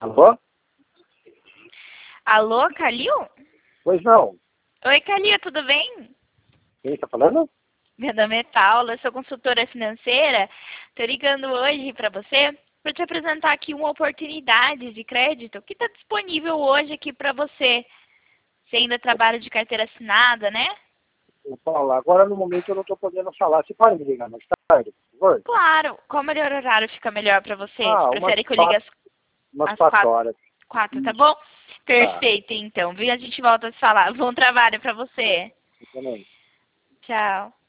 Alô? Alô, Calil? Pois não. Oi, Calil, tudo bem? Quem está falando? Meu nome é Paula, eu sou consultora financeira. Estou ligando hoje para você para te apresentar aqui uma oportunidade de crédito que está disponível hoje aqui para você. Você ainda trabalha de carteira assinada, né? Paula, agora no momento eu não estou podendo falar. Você pode me ligar mais tarde, por favor? Claro. Qual horário fica melhor para você? Você Umas prefere que eu ligue umas às 4 horas. 4, tá Isso. bom? Tá. Perfeito, então. Viu? A gente volta a se falar. Bom trabalho para você. Também. Tchau.